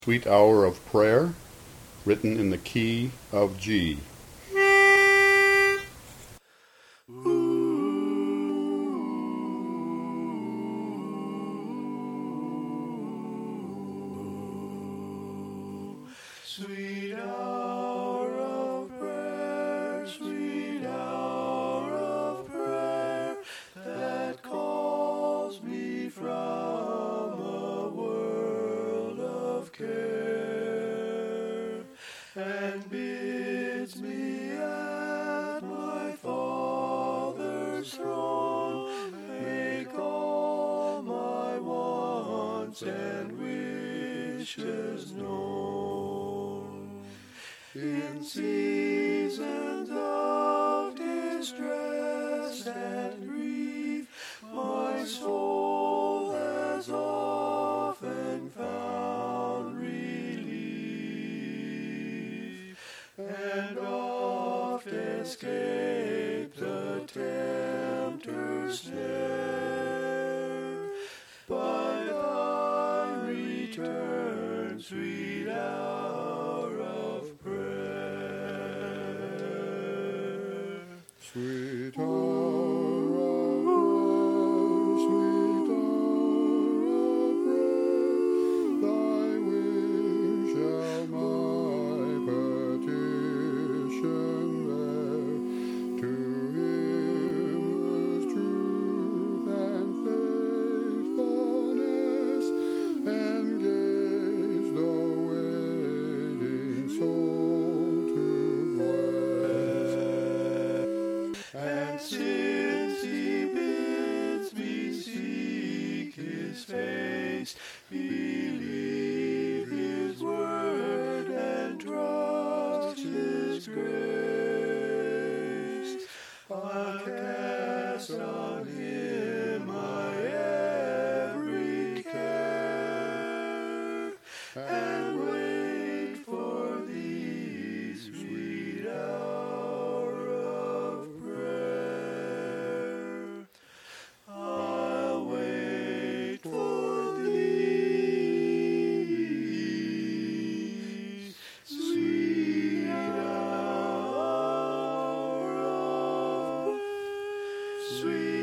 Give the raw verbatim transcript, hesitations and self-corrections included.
Sweet Hour of Prayer, written in the key of G. Sweet hour of prayer, sweet hour of prayer, that calls me from a world of care, and bids me at my Father's throne make all my wants and wishes known. In seasons of distress and grief, my soul has often found relief, and oft escaped the tempter's snare. By thy return, sweet hour of prayer. Sweet hour of prayer, sweet hour of prayer, thy wish shall my petition bear. To him whose truth and faithfulness engage the waiting soul to bless. And since he bids me seek his face, believe his word and trust his grace, I'll cast on him my every care, and wait for thee, sweet hour of prayer. I'll wait for thee, sweet hour of prayer. Sweet